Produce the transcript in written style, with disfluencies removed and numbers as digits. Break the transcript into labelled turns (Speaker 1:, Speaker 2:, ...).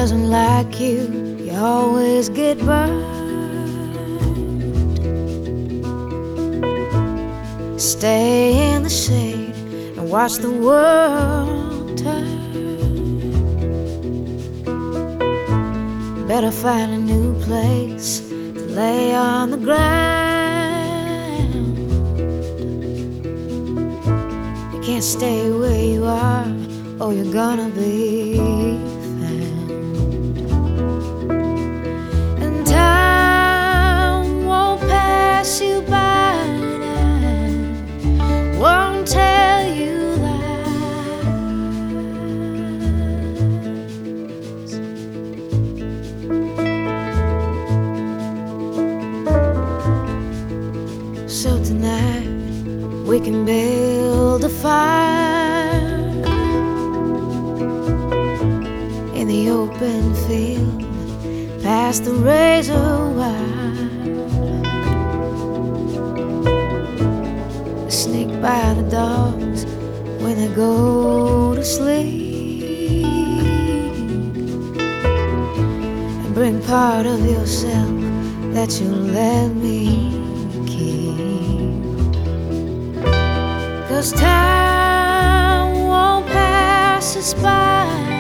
Speaker 1: doesn't like you, you always get burned. Stay in the shade and watch the world turn. Better find a new place to lay on the ground. You can't stay where you are, or you're gonna be found. And time won't pass you by, won't tell you lies. So tonight we can build a fire in the open field, past the razor wire. Sneak by the dogs when they go to sleep, and bring part of yourself that you let me keep. 'Cause time won't pass us by,